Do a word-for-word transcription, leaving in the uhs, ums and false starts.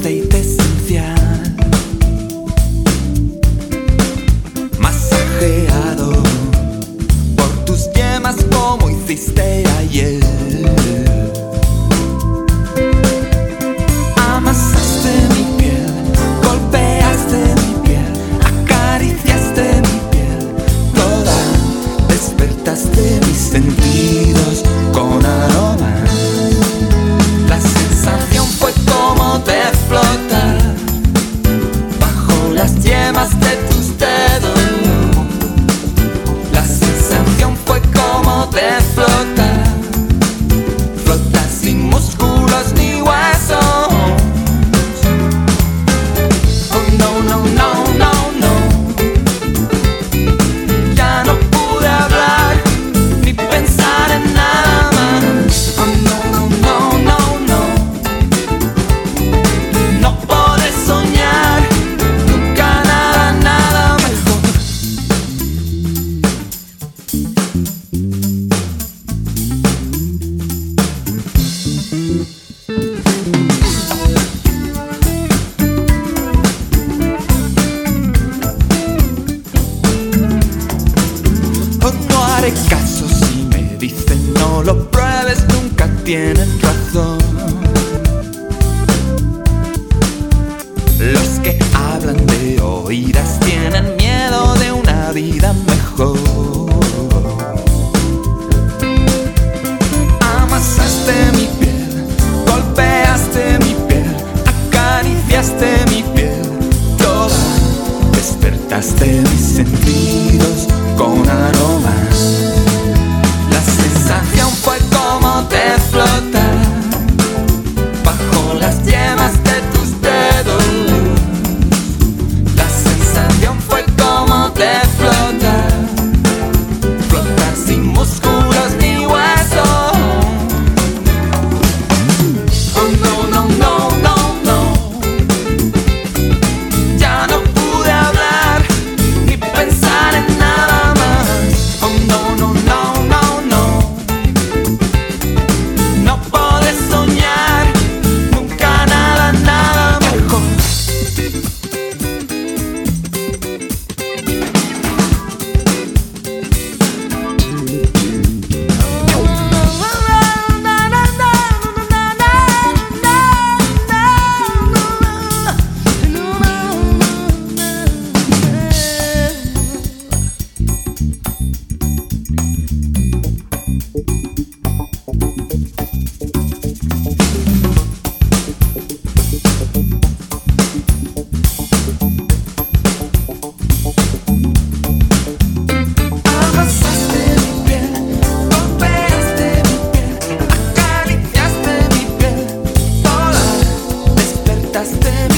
aceite esencial, masajeado por tus yemas como hiciste ayer. Amasaste mi piel, golpeaste mi piel, acariciaste mi piel toda, despertaste mis sentidos con aromas. La sensación fue como de flotar bajo las yemas de tus dedos. La sensación fue como de flotar, flotar sin músculos ni huesos. Oh no, no, no, no, no. Ya no pude hablar ni pensar en nada más. Oh no, no, no, no, no. No podré soñar nunca nada, nada mejor. Oh, no haré caso si me dicen no lo pruebes, nunca tienen razón. Los que hablan de oídas tienen miedo de una vida mejor. Amasaste mi piel, golpeaste mi piel, acariciaste mi piel toda, despertaste mis sentidos con aromas. La sensación fue como de flotar bajo las yemas de tus dedos. La sensación fue como de flotar, flotar sin músculos ni huesos. Oh no, no, no, no, no. Ya no pude hablar ni pensar en nada más. Oh no, no, no, no, no. No podré soñar nunca nada, nada mejor. Amasaste mi piel, golpeaste mi piel, acariciaste mi piel toda, despertaste